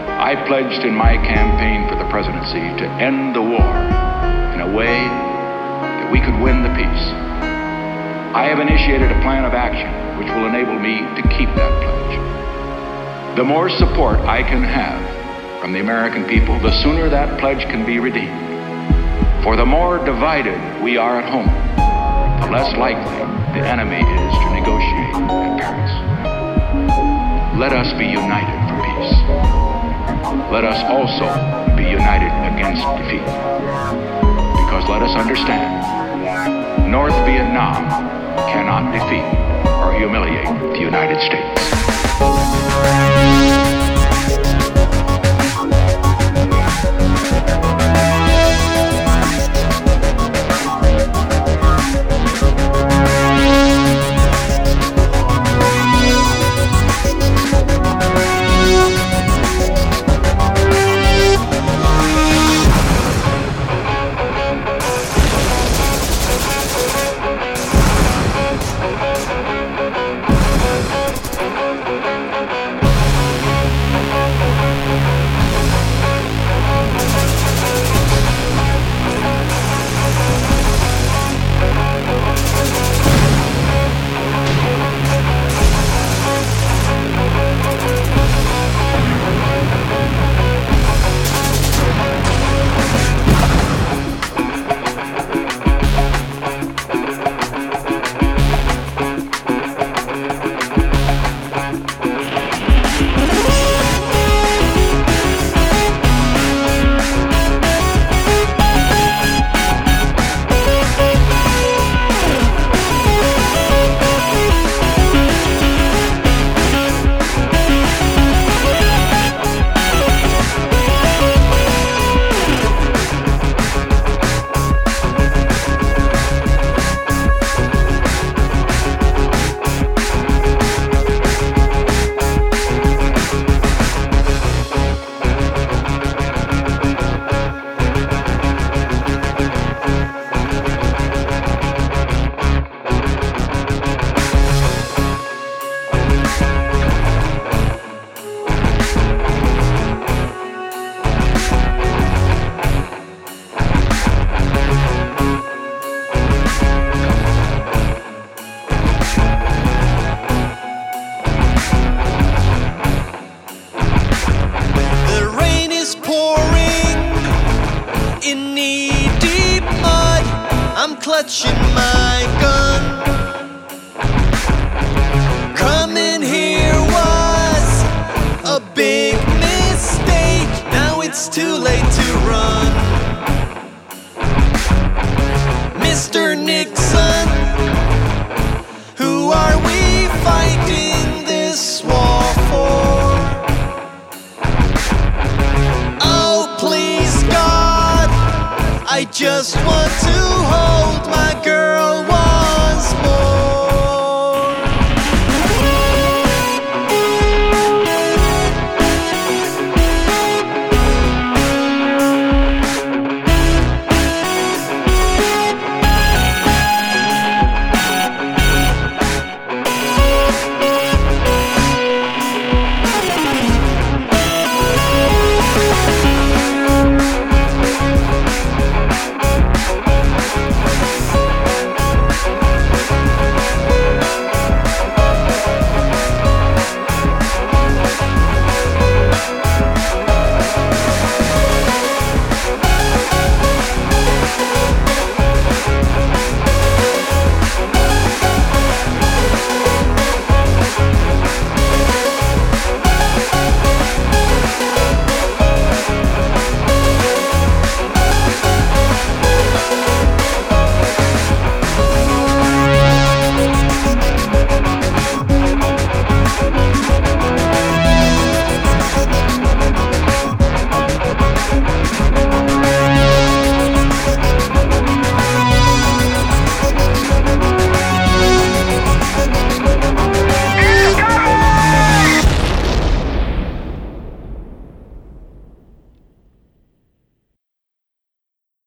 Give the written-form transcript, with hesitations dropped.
I pledged in my campaign for the presidency to end the war in a way that we could win the peace. I have initiated a plan of action which will enable me to keep that pledge. The more support I can have from the American people, the sooner that pledge can be redeemed. For the more divided we are at home, the less likely the enemy is to negotiate in Paris. Let us be united for peace. Let us also be united against defeat. Because let us understand, North Vietnam cannot defeat or humiliate the United States. Clutching my gun. Coming here was a big mistake. Now it's too late to run. Mr. Nixon, who are we fighting this war for? Oh, please, God, I just want to hold